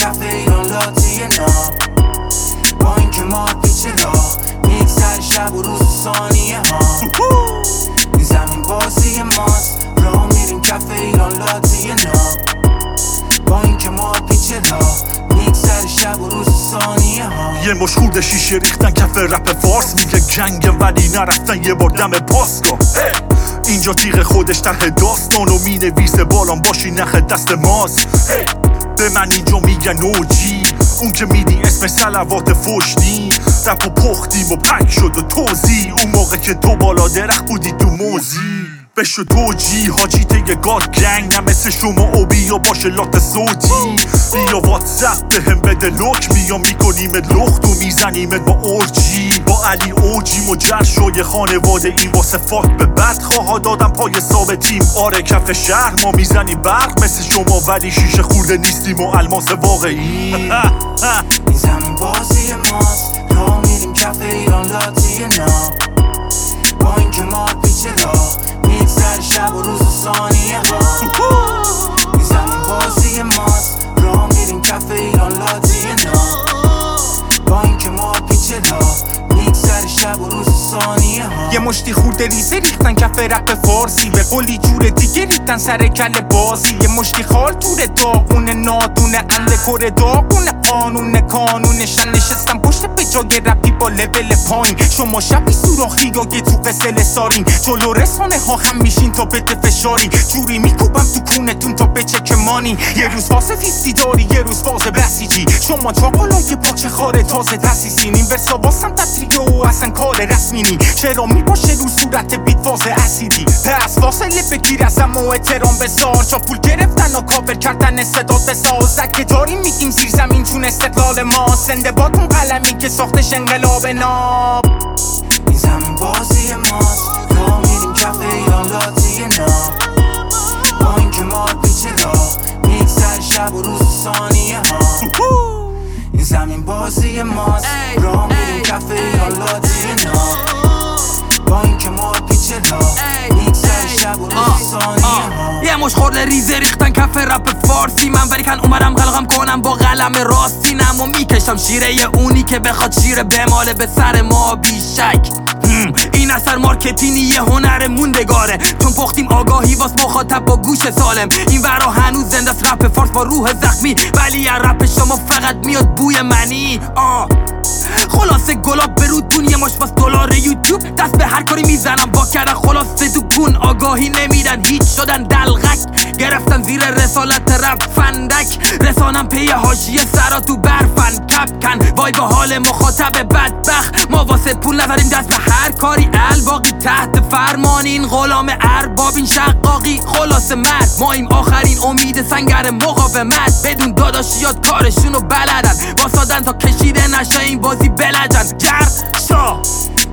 کف ایران لاتی نام با این که ما پیچ راه میگذره شب و روز ثانیه ها این زمین بازی ماست راه میریم کف ایران لاتی نام با این که ما پیچ راه میگذره شب و روز ثانیه ها یه مشخورد شیشه ریختن کف رپ فارس میگه جنگه ولی نرفتن یه بار دم پاسگاه اینجا تیغ خودش ته داستان و می نویسه بالام باشی نخ دست ماست به من اینجا میگن اوجی اون که میدی اسم صلوات فشتی رپ و پختیم و پک شد و توزی اون موقع که تو بالا درخت بودی تو موزی بشو توجی حاجی تیگه گاد گنگ نه مثل شما او بیا باشه لات صوتی بیا واتساپ به هم بده لوک میام میکنیمت لخت و میزنیمت با اورجی با علی اوجی مجر شوی خانواده این واسه فاک به بد خواه دادم پای ثابتیم آره کف شهر ما میزنیم برق مثل شما ولی شیشه خورده نیستیم و الماس واقعی این زمین بازی ماست راه میریم کف ایران لاتی نام با این که ما پیچ راه میگذره شب و روز و ثانیه ها این زمین بازی ماست راه میریم کف ایران لاتی نام با این که ما پیچ راه میگذره شب و روز و ثانیه ها یه مشتی خورده ریزه ریختن کف رپ فارسی به قولی جور دیگه ریختن سر کل بازی یه مشتی خال توره داغونه نادونه انده کره داغونه قانونشن نشستم پشت به جای رپی با لول پایین شما شبی سوراخی یا یه تو قسل سارین جلو رسانه ها هم میشین تا بده فشاری جوری میکوبم تو کونتون تا بچه مانی یه روز واسه فیستی داری یه روز واسه بسیجی شما چاقالای پاچه خاره تازه تسیسین این ورسا واسم تطریه و اصلا کار رسمینی چرا میباشه رو صورت بیت واسه اسیدی پس فاصله بگیر ازم و احترام بذار چا پول گرفتن و کاور کردن استعداد بساز که داریم میگیم زیر زمین چون استقلال ما زنده باتون قلمی که ساختش انقلاب ناب این زمین بازی ماست راه میریم کف ایران لاتی نام با این که ما پیچ راه میگذره شب و روز و ثانیه ها این زمین بازی ماست راه میریم کف ایران لاتی نام با این که ما پیچ راه میگذره شب و روز و ثانیه ها یه مش خورده ریزه ریختن کف رپ فارسی من ولیکن اومدم قلقم کنم با قلم راستینم و میکشم شیره اونی که بخواد شیره بماله به سر ما بیشک این اثر مارکتینی یه هنر موندگاره چون پختیم آگاهی واس مخاطب با گوش سالم این ورا هنوز زنده است رپ فارس با روح زخمی ولی از رپ شما فقط میاد بوی منی خلاصه گلاب برو دنیا ماش باز دلار یوتیوب دست به هر کاری میزنم با کردن خلاصه تو کون آگاهی نمیدن هیچ شدن دلغک گرفتن زیر رسالت رپ فندک رسانم پی حاشیه سرا تو برفن کپکن وای با حال مخاطب بدبخت ما واسه پول نذاریم دست به هر کاری الباقی تحت فرمان این غلام ارباب این شقاقی خلاصه مرد ما این آخرین امید سنگر مقاومت بدون داداشیات کارشونو بلدن واسادن تا کشیده نشه این بازی بلجن جر شا